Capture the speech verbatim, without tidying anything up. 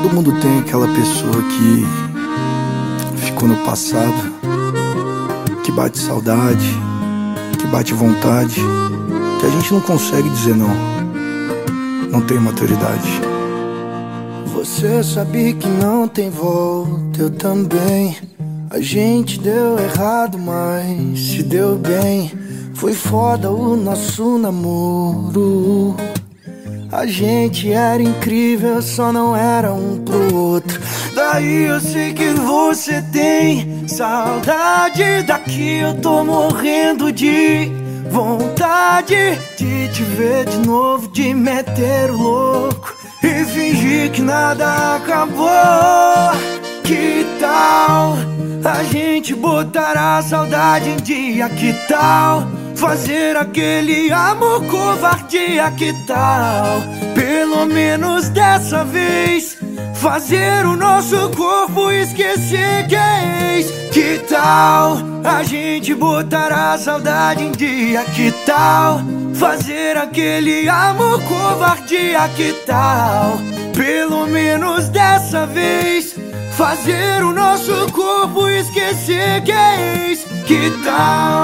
Todo mundo tem aquela pessoa que ficou no passado, que bate saudade, que bate vontade, que a gente não consegue dizer não. Não tem maturidade. Você sabe que não tem volta, eu também. A gente deu errado, mas se deu bem. Foi foda o nosso namoro. A gente era incrível, só não era um pro outro. Daí eu sei que você tem saudade. Daqui eu tô morrendo de vontade de te ver de novo, de meter o louco e fingir que nada acabou. Que tal a gente botar a saudade em dia? Que tal fazer aquele amor covardia? Que tal, pelo menos dessa vez, fazer o nosso corpo esquecer que é ex? Que tal a gente botar a saudade em dia? Que tal fazer aquele amor covardia? Que tal, pelo menos dessa vez, fazer o nosso corpo esquecer que é ex? Que tal